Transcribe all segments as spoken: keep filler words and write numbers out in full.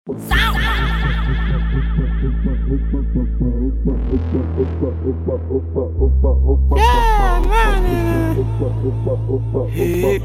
Yeah, man. Hey.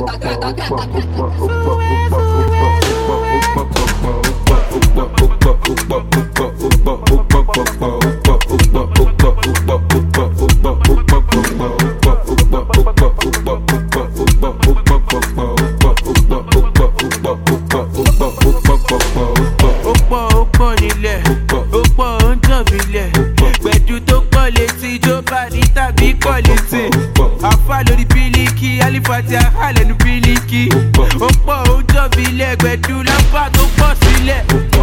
Fatia halenu biliki Opo ojo bile gbedu lampa tó pọ̀ sílẹ̀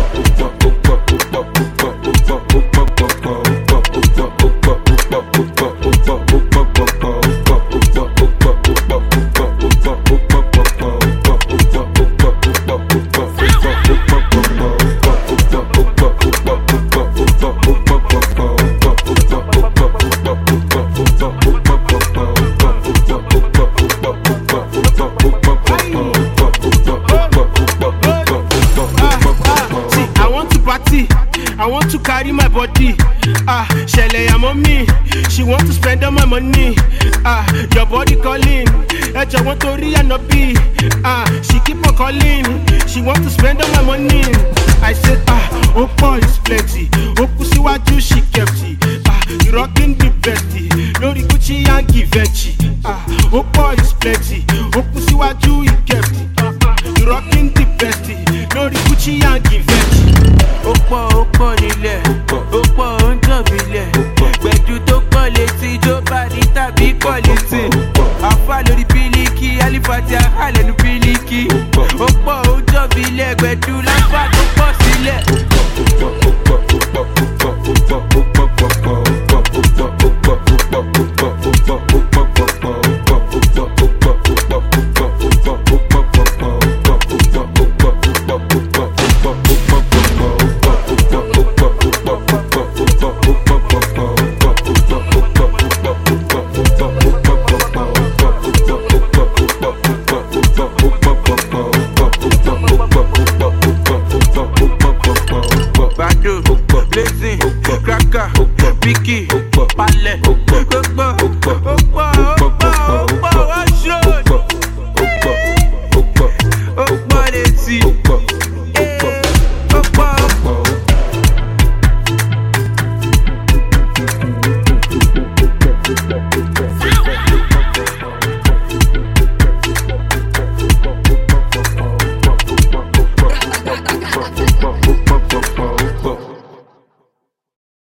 I want to carry my body. Ah, Shelley, I'm on me. She want to spend all my money. Ah, your body calling. I just want to re and not be. Ah, she keep on calling. She want to spend all my money. I said, ah, oh boy, it's plenty. Oh, pussy, what you she kept it. Ah, you rocking the bestie. No, the Gucci and Givenchy. Ah, oh boy, it's plenty. Oh, pussy, what you kept it. Ah, you rocking the bestie. No, the Gucci and Givenchy. Opo opo nílẹ̀, opo oúnjẹ bílẹ̀, gbẹ̀du tó pọ̀ létí, jó parí tàbí pọ̀lìtì. Àfa lórí bílíkì, Alifatia halẹ̀nu bílíkì. Opo oúnjẹ bílẹ̀, gbẹ̀du lápá tó pọ̀ sílẹ̀. Bado, blazing, cracker, picky,